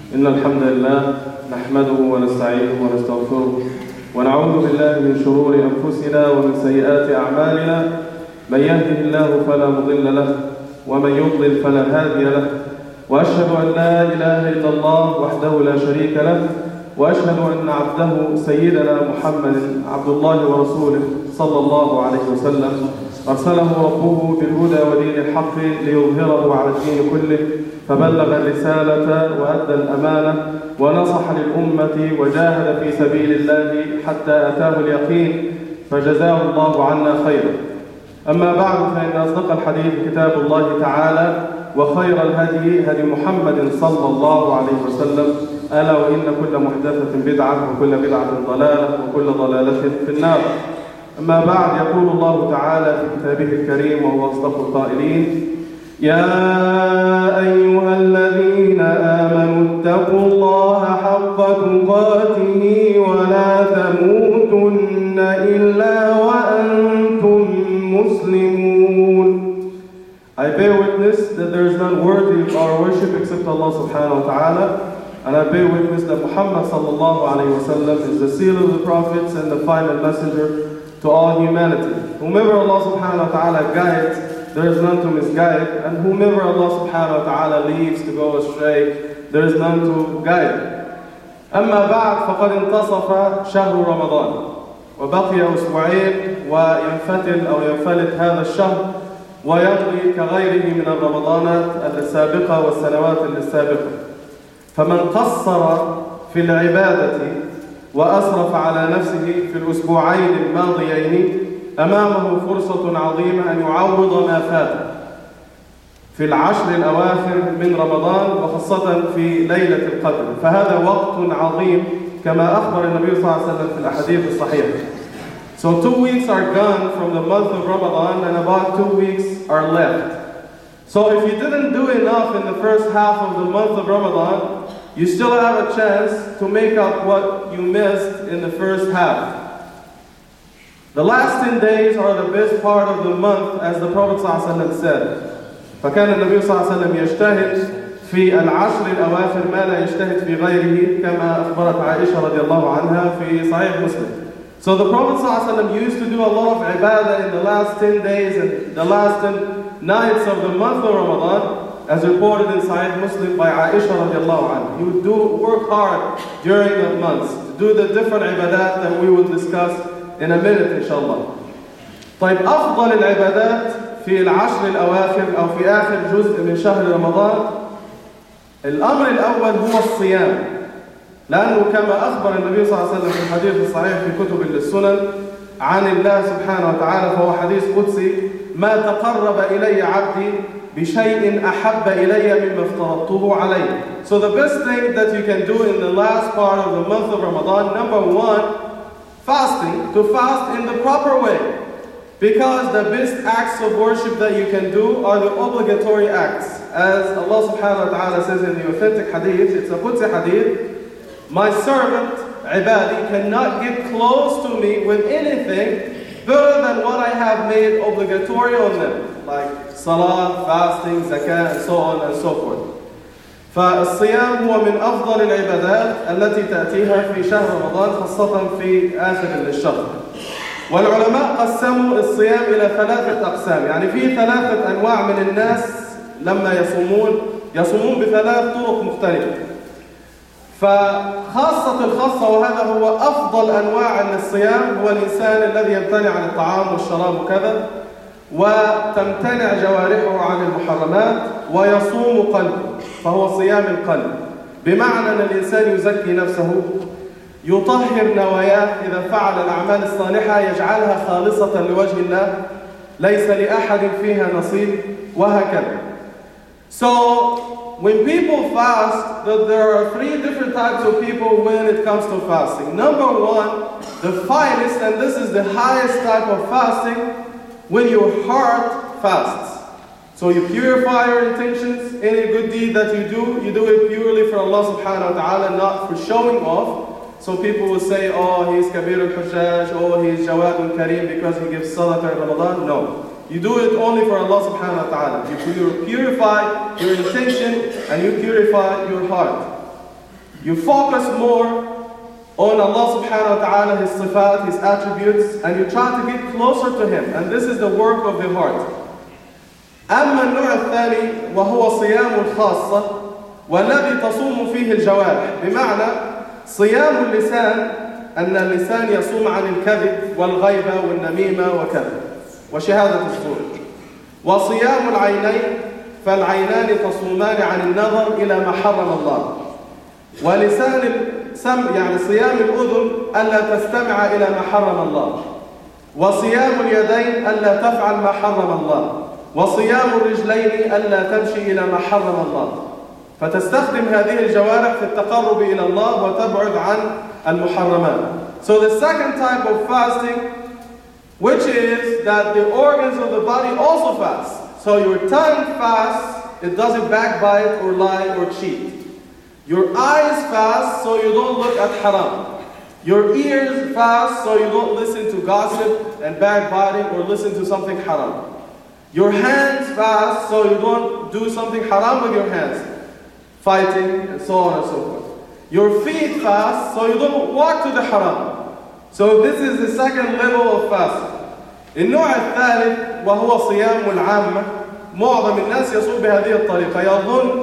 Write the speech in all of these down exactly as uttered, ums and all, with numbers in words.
إن الحمد لله نحمده ونستعينه ونستغفره ونعوذ بالله من شرور أنفسنا ومن سيئات أعمالنا. من يهده الله فلا مضل له ومن يضلل فلا هادي له، وأشهد أن لا إله إلا الله وحده لا شريك له، وأشهد أن عبده سيدنا محمد عبد الله ورسوله صلى الله عليه وسلم أرسله ربه بالهدى ودين الحق ليظهره على الدين كله، فبلغ الرسالة وأدى الأمانة ونصح للأمة وجاهد في سبيل الله حتى أتاه اليقين، فجزاه الله عنا خيرا. أما بعد، فإن أصدق الحديث كتاب الله تعالى، وخير الهدي هدي محمد صلى الله عليه وسلم، ألا وإن كل محدثة بدعة وكل بدعة ضلالة وكل ضلالة في النار. أما بعد، يقول الله تعالى في كتابه الكريم وهو أصدق القائلين: يا أيها الذين آمنوا اتقوا الله حق تقاته ولا تموتن إلا وأنتم مسلمون. I bear witness that there is none worthy of our worship except Allah subhanahu wa ta'ala, and I bear witness that Muhammad sallallahu alayhi wa sallam is the seal of the prophets and the final messenger to all humanity. Whomever Allah subhanahu wa ta'ala guides, there is none to misguide, and whomever Allah subhanahu wa ta'ala leaves to go astray, there is none to guide. أما بعد، فقد انتصف شهر رمضان، وبقي أسبوعين وينفتل أو ينفلت هذا الشهر ويمضي كغيره من الرمضانات السابقة والسنوات السابقة. فمن قصر في العبادة وأسرف على نفسه في الأسبوعين الماضيين أمامه فرصة عظيمة أن يعوض ما فات في العشر الأواخر من رمضان، وخاصة في ليلة القدر، فهذا وقت عظيم كما أخبر النبي صلى الله عليه وسلم في الأحاديث الصحيحة. So two weeks are gone from the month of Ramadan and about two weeks are left. So if you didn't do enough in the first half of the month of Ramadan, you still have a chance to make up what you missed in the first half. The last ten days are the best part of the month, as the Prophet ﷺ said. فكان النبي صلى الله عليه وسلم يجتهد في العشر الأواخر ما لا يجتهد في غيره، كما أخبرت عائشة رضي الله عنها في صحيح مسلم. So the Prophet ﷺ used to do a lot of ibadah in the last ten days and the last ten nights of the month of Ramadan, as reported in Sahih Muslim by Aisha radiallahu anha. He would do work hard during the months to do the different ibadat that we will discuss in a minute inshallah. طيب، أفضل العبادات في العشر الأواخر أو في آخر جزء من شهر رمضان، الأمر الأول هو الصيام، لأنه كما أخبر النبي صلى الله عليه وسلم في الحديث الصحيح في كتب السنن عن الله سبحانه وتعالى، فهو حديث قدسي: ما تقرب إلي عبدي بشيء أحب إلي مما افترضته عليه. So the best thing that you can do in the last part of the month of Ramadan, number one, fasting, to fast in the proper way. Because the best acts of worship that you can do are the obligatory acts. As Allah subhanahu wa ta'ala says in the authentic hadith, it's a Qudsi hadith: my servant, ibadi, cannot get close to me with anything better than what I have made obligatory on them, like salah, fasting, zakah, and so on and so forth. فالصيام هو من أفضل العبادات التي تأتيها في شهر رمضان، خاصة في آخر الشهر. والعلماء قسموا الصيام إلى ثلاثة أقسام، يعني في ثلاثة أنواع من الناس لما يصومون يصومون بثلاث طرق مختلفة. فخاصة الخاصة، وهذا هو أفضل أنواع الصيام، هو الإنسان الذي يمتنع عن الطعام والشراب وكذا، وتمتنع جوارحه عن المحرمات، ويصوم قلبه، فهو صيام القلب، بمعنى أن الإنسان يزكي نفسه، يطهر نواياه، إذا فعل الأعمال الصالحة يجعلها خالصة لوجه الله، ليس لأحد فيها نصيب، وهكذا. So when people fast, there are three different types of people when it comes to fasting. Number one, the finest, and this is the highest type of fasting, when your heart fasts. So you purify your intentions. Any good deed that you do, you do it purely for Allah subhanahu wa ta'ala, not for showing off. So people will say, oh, he's Kabir al-Hujjaj, oh, he's Jawad al-Kareem because he gives sadaqah in Ramadan. No. You do it only for Allah subhanahu wa ta'ala. You purify your intention and you purify your heart. You focus more on Allah subhanahu wa ta'ala, His sifat, His attributes, and you try to get closer to Him. And this is the work of the heart. أما النوع الثاني وهو صيام الخاصة والذي تصوم فيه الجوارح، بمعنى صيام اللسان أن اللسان يصوم عن الكذب والغيبة والنميمة وكذا وشهادة الزور. وصيام العينين فالعينان تصومان عن النظر إلى ما حرم الله. ولسان السمع يعني صيام الأذن ألا تستمع إلى ما حرم الله. وصيام اليدين ألا تفعل ما حرم الله. وصيام الرجلين ألا تمشي إلى ما حرم الله. فتستخدم هذه الجوارح في التقرب إلى الله وتبعد عن المحرمات. So the second type of fasting, which is that the organs of the body also fast. So your tongue fasts, it doesn't backbite or lie or cheat. Your eyes fast so you don't look at haram. Your ears fast so you don't listen to gossip and backbiting or listen to something haram. Your hands fast so you don't do something haram with your hands, fighting and so on and so forth. Your feet fast so you don't walk to the haram. So this is the second level of fasting. النوع الثالث وهو صيام العامة. معظم الناس يصوم بهذه الطريقة، يظن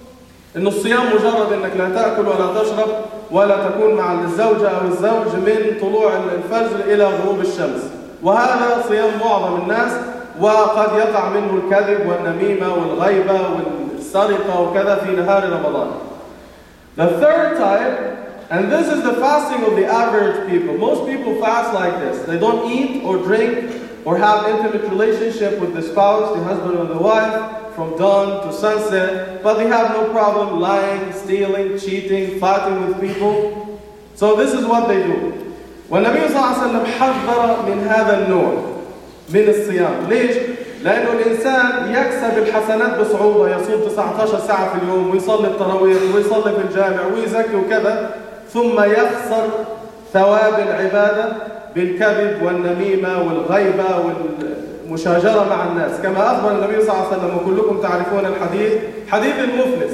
إن الصيام مجرد إنك لا تأكل ولا تشرب ولا تكون مع الزوجة أو الزوج من طلوع الفجر إلى غروب الشمس. وهذا صيام معظم الناس، وقد يقع منه الكذب والنميمة والغيبة والسرقة وكذا في نهار رمضان. The third type, and this is the fasting of the average people. Most people fast like this. They don't eat or drink or have intimate relationship with the spouse, the husband or the wife, from dawn to sunset, but they have no problem lying, stealing, cheating, fighting with people. So this is what they do. والنبي صلى الله عليه وسلم حذر من هذا النوع من الصيام. ليش؟ لأنه الإنسان يكسب الحسنات بصعوبة، يصوم تسعة عشر ساعة في اليوم ويصلي التراويح ويصلي في الجامع ويزكي وكذا، ثم يخسر ثواب العبادة بالكذب والنميمة والغيبة والمشاجرة مع الناس، كما أخبر النبي صلى الله عليه وسلم وكلكم تعرفون الحديث، حديث المفلس،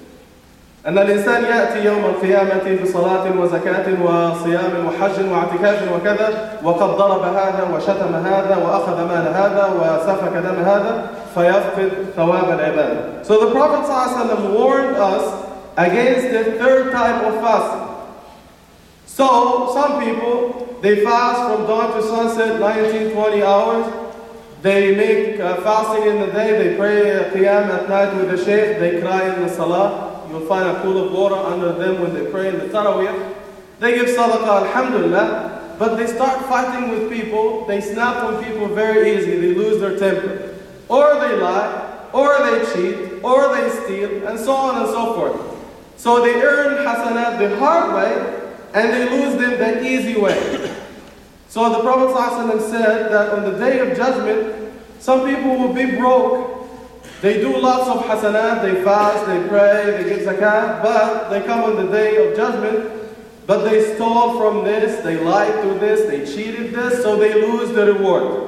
أن الإنسان يأتي يوم القيامة بصلاة وزكاة وصيام وحج واعتكاف وكذا، وقد ضرب هذا وشتم هذا وأخذ مال هذا وسفك دم هذا فيفقد ثواب العبادة. So the Prophet ﷺ warned us against the third type of fasting. So some people, they fast from dawn to sunset, nineteen, twenty hours. They make uh, fasting in the day, they pray uh, qiyam at night with the shaykh, they cry in the salah. You'll find a pool of water under them when they pray in the tarawih. They give sadaqah, alhamdulillah, but they start fighting with people. They snap on people very easy. They lose their temper. Or they lie, or they cheat, or they steal, and so on and so forth. So they earn hasanat the hard way, and they lose them the easy way. So the Prophet ﷺ said that on the day of judgment, some people will be broke. They do lots of hasanat, they fast, they pray, they give zakat, but they come on the day of judgment, but they stole from this, they lied to this, they cheated this, so they lose the reward.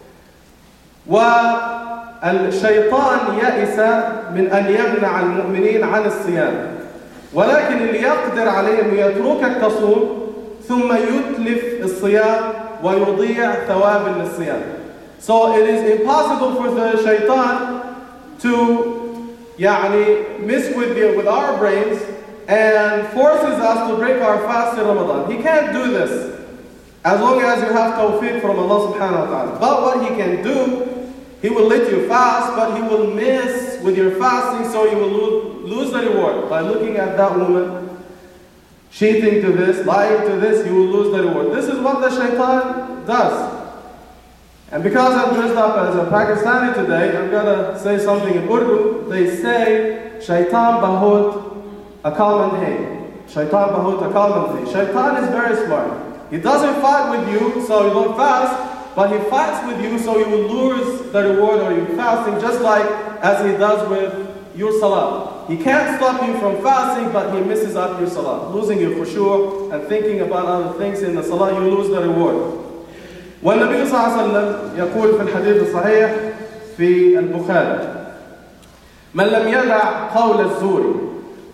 والشيطان يئس من أن يمنع المؤمنين عن الصيام، ولكن اللي يقدر عليه أنه يتركك تصوم ثم يتلف الصيام ويضيع ثواب الصيام. So it is impossible for the shaitan to يعني, mess with, the, with our brains and forces us to break our fast in Ramadan. He can't do this as long as you have tawfiq from Allah subhanahu wa ta'ala. But what he can do, he will let you fast, but he will mess with your fasting, so you will lose, lose the reward. By looking at that woman, cheating to this, lying to this, you will lose the reward. This is what the shaitan does. And because I'm dressed up as a Pakistani today, I'm going to say something in Urdu. They say, Shaitan bahut akal mein hai. Shaitan bahut akal mein hai. Shaitan is very smart. He doesn't fight with you, so you don't fast, but he fights with you, so you will lose the reward of your fasting, just like as he does with your salah. He can't stop you from fasting, but he messes up your salah. Losing your khushu' and thinking about other things in the salah, you lose the reward. والنبي صلى الله عليه وسلم يقول في الحديث الصحيح في البخاري: من لم يدع قول الزور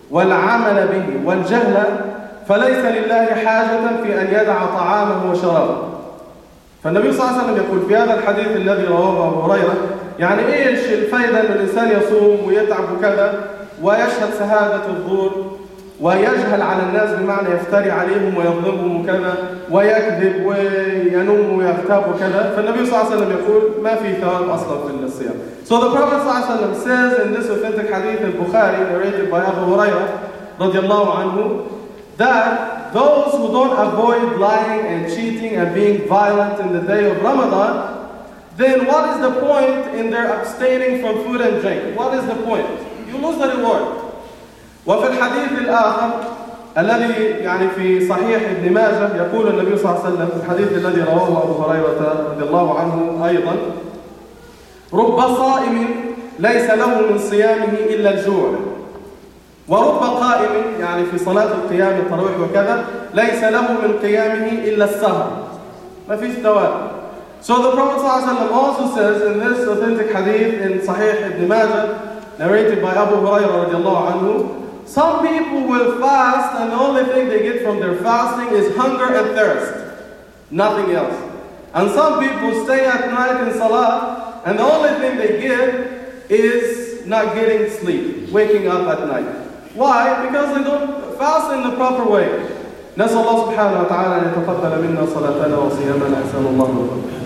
والعمل به والجهل فليس لله حاجة في أن يدع طعامه وشرابه. فالنبي صلى الله عليه وسلم يقول في هذا الحديث الذي رواه أبو هريرة يعني إيش الفائدة أن الإنسان يصوم ويتعب وكذا ويشهد شهادة الزور ويجهل على الناس بمعنى يفتري عليهم ويظلمهم وكذا ويكذب وينوم ويغتاب وكذا. فالنبي صلى الله عليه وسلم يقول ما في ثواب أصلا في الصيام. So the Prophet صلى الله عليه وسلم says in this authentic hadith al-Bukhari narrated by Abu Hurairah radiallahu anhu that those who don't avoid lying and cheating and being violent in the day of Ramadan, then what is the point in their abstaining from food and drink? What is the point? You lose the reward. وفي الحديث الآخر الذي يعني في صحيح ابن ماجه يقول النبي صلى الله عليه وسلم في الحديث الذي رواه أبو هريرة رضي الله عنه أيضا رب صائم ليس له من صيامه إلا الجوع ورب قائم يعني في صلاة القيام التراويح وكذا ليس له من قيامه إلا السهر ما فيش ثواب. So the Prophet صلى الله عليه وسلم also says in this authentic hadith in Sahih Ibn Majah narrated by Abu Hurairah رضي الله عنه, some people will fast and the only thing they get from their fasting is hunger and thirst, nothing else. And some people stay at night in salah and the only thing they get is not getting sleep, waking up at night. Why? Because they don't fast in the proper way. نسأل الله سبحانه وتعالى أن يتقبل منا صلاتنا وصيامنا. أسأل الله التوفيق.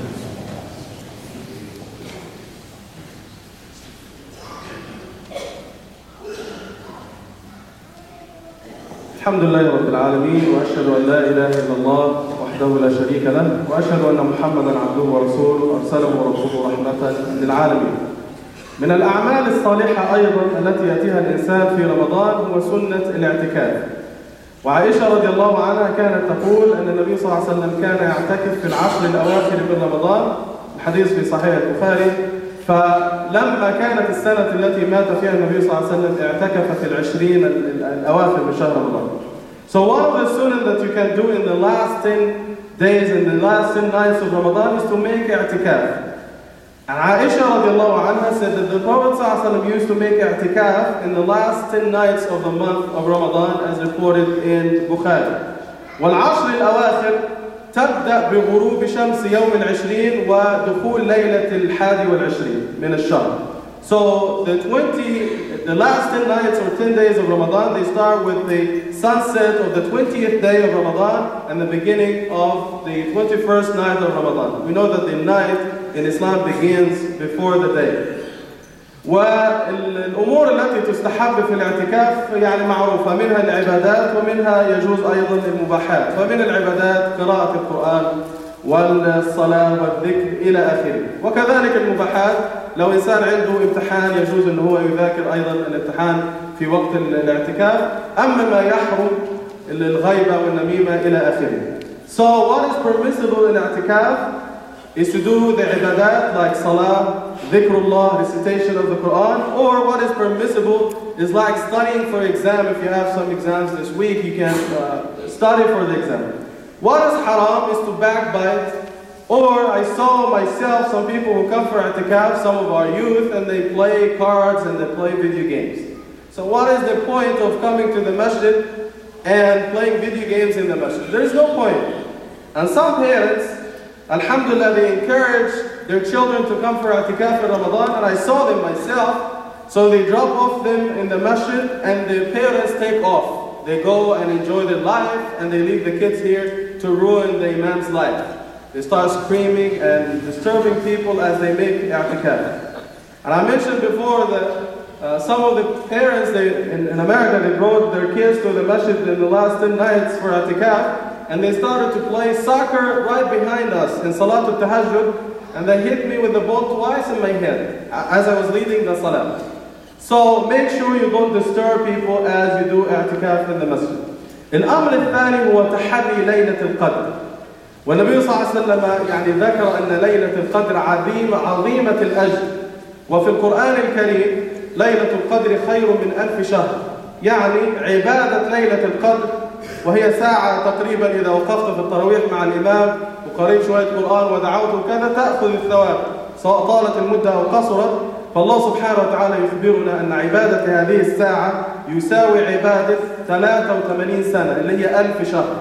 الحمد لله رب العالمين وأشهد أن لا إله إلا الله وحده لا شريك له وأشهد أن محمدا عبده ورسوله أرسله ربه رحمة للعالمين. من الأعمال الصالحة أيضا التي يأتيها الإنسان في رمضان هو سنة الاعتكاف. وعائشة رضي الله عنها كانت تقول أن النبي صلى الله عليه وسلم كان يعتكف في العشر الأواخر من رمضان، الحديث في صحيح البخاري. فلما كانت السنة التي مات فيها النبي صلى الله عليه وسلم اعتكف في العشرين الأواخر من شهر رمضان. So one of the sunnah that you can do in the last ten days and the last ten nights of Ramadan is to make i'tikaf. And Aisha radiallahu anha said that the Prophet صلى الله عليه وسلم used to make i'tikaf in the last ten nights of the month of Ramadan as reported in Bukhari. والعشر الأواخر تبدأ بغروب شمس يوم العشرين ودخول ليلة الحادي والعشرين من الشهر. So the twenty, the last ten nights or ten days of Ramadan, they start with the sunset of the twentieth day of Ramadan and the beginning of the twenty-first night of Ramadan. We know that the night in Islam begins before the day. والأمور التي تستحب في الاعتكاف يعني معروفة، منها العبادات ومنها يجوز أيضا المباحات. فمن العبادات قراءة القرآن والصلاة والذكر إلى آخره. وكذلك المباحات لو إنسان عنده امتحان يجوز أنه هو يذاكر أيضا الامتحان في وقت الاعتكاف. أما ما يحرم الغيبة والنميمة إلى آخره. So what is permissible in i'tikaf is to do the ibadat like salah, dhikrullah, recitation of the Quran, or what is permissible is like studying for exam. If you have some exams this week, you can uh, study for the exam. What is haram is to backbite, or I saw myself some people who come for i'tikaf, some of our youth, and they play cards and they play video games. So what is the point of coming to the masjid and playing video games in the masjid? There is no point. And some parents, alhamdulillah, they encourage their children to come for i'tikaf in Ramadan, and I saw them myself. So they drop off them in the masjid and the parents take off. They go and enjoy their life and they leave the kids here to ruin the imam's life. They start screaming and disturbing people as they make i'tikaf. And I mentioned before that uh, some of the parents they, in, in America, they brought their kids to the masjid in the last ten nights for i'tikaf. And they started to play soccer right behind us in Salatul Tahajjud, and they hit me with the ball twice in my head as I was leading the Salah. So make sure you don't disturb people as you do i'tikaf in the masjid. الأمر الثاني هو تحري ليلة القدر. والنبي صلى الله عليه وسلم يعني ذكر أن ليلة القدر عظيمة عظيمة الأجر. وفي القرآن الكريم ليلة القدر خير من ألف شهر. يعني عبادة ليلة القدر وهي ساعة تقريبا إذا وقفت في التراويح مع الإمام وقريت شوية قرآن ودعوت وكذا تأخذ الثواب سواء طالت المدة أو قصرت. فالله سبحانه وتعالى يخبرنا أن عبادة هذه الساعة يساوي عبادة ثلاثة وثمانين سنة اللي هي ألف شهر.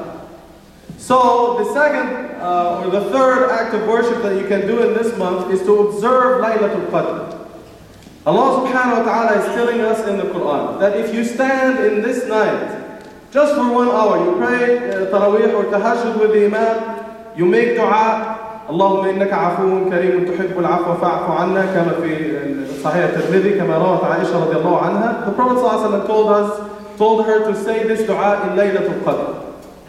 So the second uh, or the third act of worship that you can do in this month is to observe Laylatul Qadr. Allah subhanahu wa ta'ala is telling us in the Quran that if you stand in this night just for one hour, you pray uh, Taraweeh or Tahajjud with the Imam, you make dua, اللهم إنك عفو كريم تحب العفو فاعف عنا كما في صحيح الترمذي كما روت عائشة رضي الله عنها. The Prophet صلى الله عليه وسلم told us, told her to say this dua in Laylatul Qadr.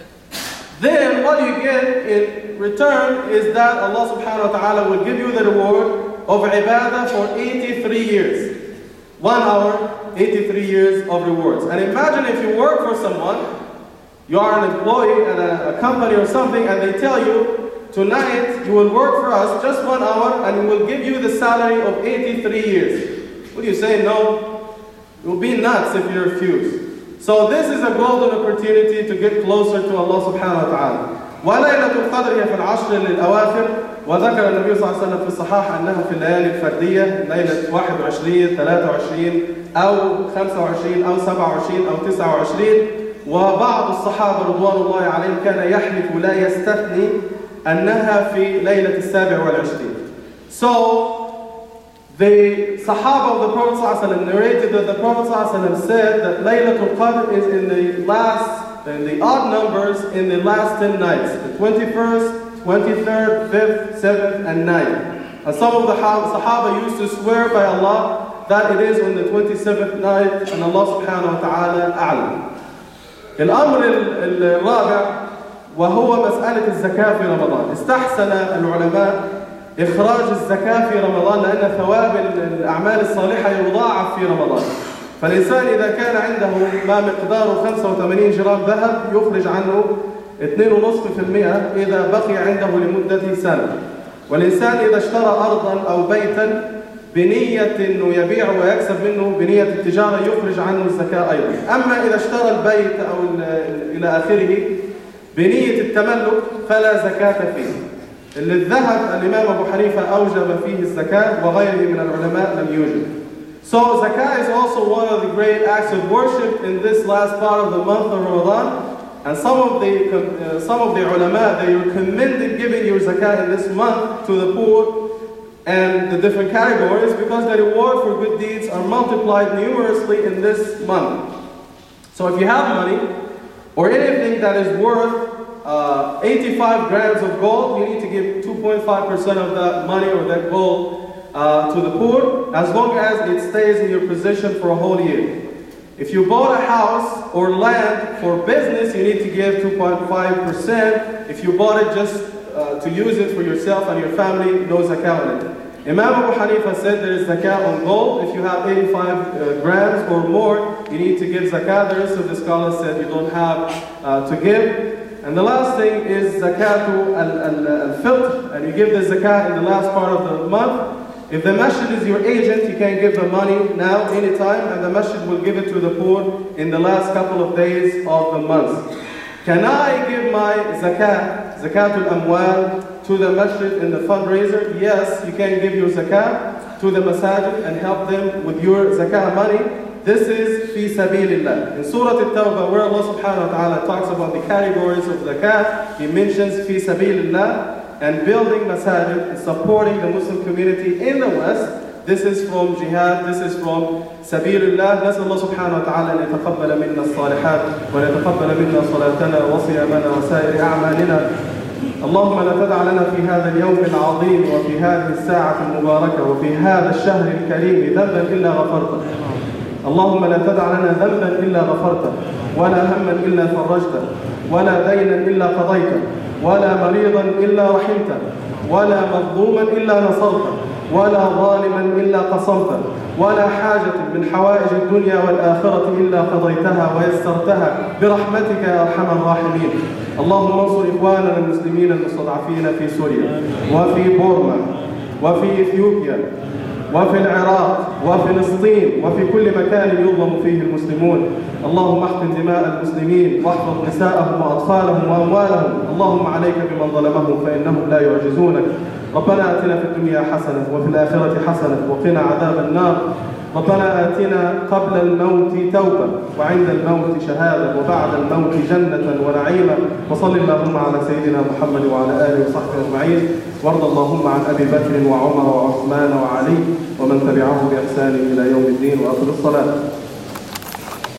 Then what you get in return is that Allah subhanahu wa ta'ala will give you the reward of ibadah for eighty-three years. One hour, eighty-three years of rewards. And imagine if you work for someone, you are an employee at a, a company or something, and they tell you, tonight you will work for us just one hour and we will give you the salary of eighty-three years. Would you say no? You'll be nuts if you refuse. So this is a golden opportunity to get closer to Allah subhanahu wa ta'ala. وليلة القدر هي في العشر للأواخر، وذكر النبي صلى الله عليه وسلم في الصحاح أنها في الليالي الفردية، ليلة واحد وعشرين، ثلاثة وعشرين أو خمسة وعشرين أو سبعة وعشرين أو تسعة وعشرين. وبعض الصحابة رضوان الله عليهم كان يحلف لا يستثني أنها في ليلة السابع والعشرين. So the Sahaba of the Prophet ﷺ narrated that the Prophet ﷺ said that Laylatul Qadr is in the last, in the odd numbers in the last ten nights, the twenty-first, twenty-third, fifth, seventh, and ninth. And some of the Sahaba used to swear by Allah that it is on the twenty-seventh night, and Allah subhanahu wa ta'ala a'lam. الأمر الرابع وهو مسألة الزكاة في رمضان. استحسن العلماء إخراج الزكاة في رمضان لأن ثواب الأعمال الصالحة يضاعف في رمضان. فالإنسان إذا كان عنده ما مقداره خمسة وثمانين جرام ذهب يخرج عنه اثنين فاصلة خمسة بالمئة إذا بقي عنده لمدة سنة. والإنسان إذا اشترى أرضا أو بيتا بنية أنه يبيع ويكسب منه بنية التجارة يخرج عنه الزكاة أيضا. أما إذا اشترى البيت أو إلى آخره بنية التملك فلا زكاة فيه. اللي الذهب الإمام أبو حنيفة أوجب فيه الزكاة وغيره من العلماء لم يوجب. So zakah is also one of the great acts of worship in this last part of the month of Ramadan. And some of the uh, some of the ulama, they recommended giving your zakah in this month to the poor and the different categories because the reward for good deeds are multiplied numerously in this month. So if you have money or anything that is worth Uh, eighty-five grams of gold, you need to give two point five percent of that money or that gold uh, to the poor, as long as it stays in your possession for a whole year. If you bought a house or land for business, you need to give two point five percent. If you bought it just uh, to use it for yourself and your family, no zakah on it. Imam Abu Hanifa said there is zakah on gold. If you have eighty-five uh, grams or more, you need to give zakah. The rest of the scholars said you don't have uh, to give. And the last thing is zakatu al-fitr, and you give the zakah in the last part of the month. If the masjid is your agent, you can give the money now, anytime, and the masjid will give it to the poor in the last couple of days of the month. Can I give my zakah, zakatul amwal, to the masjid in the fundraiser? Yes, you can give your zakah to the masajid and help them with your zakah money. This is fi sabilillah. In Surah At-Tawbah, where Allah subhanahu wa ta'ala talks about the categories of zakah, He mentions fi sabilillah and building masajid and supporting the Muslim community in the West. This is from jihad, this is from sabilillah. نسأل الله سبحانه وتعالى أن يتقبل منا الصالحات وأن يتقبل منا صلاتنا وصيامنا وسائر أعمالنا. اللهم لا تدع لنا في هذا اليوم العظيم وفي هذه الساعة المباركة وفي هذا الشهر الكريم ذنبا إلا غفرته. اللهم لا تدع لنا ذنبا إلا غفرته، ولا هما إلا فرجته، ولا دينا إلا قضيته، ولا مريضا إلا رحمته، ولا مظلوما إلا نصرته، ولا ظالما إلا قصمته، ولا حاجة من حوائج الدنيا والآخرة إلا قضيتها ويسرتها برحمتك يا أرحم الراحمين. اللهم انصر إخواننا المسلمين المستضعفين في سوريا وفي بورما وفي إثيوبيا وفي العراق وفلسطين وفي كل مكان يظلم فيه المسلمون. اللهم احقن دماء المسلمين واحفظ نساءهم وأطفالهم وأموالهم. اللهم عليك بمن ظلمهم فإنهم لا يعجزونك. ربنا آتنا في الدنيا حسنة وفي الآخرة حسنة وقنا عذاب النار. ربنا آتنا قبل الموت توبة وعند الموت شهادة وبعد الموت جنة ونعيما. وصل اللهم على سيدنا محمد وعلى آله وصحبه أجمعين، وارض اللهم عن أبي بكر وعمر وعثمان وعلي ومن تبعه بإحسان إلى يوم الدين. وأقم الصلاة.